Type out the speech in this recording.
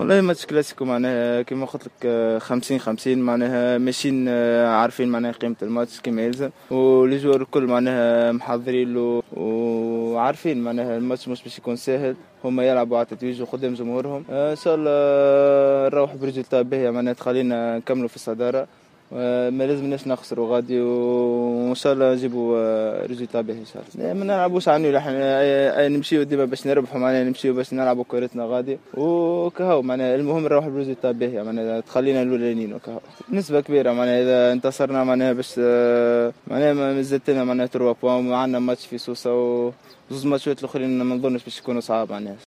والله ماتش كلاسيكو معناها كيما قلت لك 50-50 معناها ماشيين عارفين معناها قيمة الماتش كيما يلزم، ولي جوار الكل معناها محضرين له وعارفين معناها الماتش مش باش يكون سهل. هما يلعبوا على تتويج وقدام جمهورهم، ان شاء الله نروح بريزلتا باهية معناها تخلينا نكملوا في الصدارة. ما لازمناش نخسروا غادي، وان شاء الله نجيبوا ريزلتا باهي ان شاء الله. ما نلعبوش عني احنا نمشيو ديما باش نربحوا معناها، نمشيو باش نلعبوا كورتنا غادي وكهو معناها. المهم نروح بريزلتا باهي معناها تخلينا الاولانيين وكهو نسبة كبيرة معناها اذا انتصرنا معناها باش معناها مازالت لنا معناها 3 بوان، وعندنا ماتش في سوسة وزوز ماتشات الاخرين ما نظنش باش يكونوا صعاب معناها.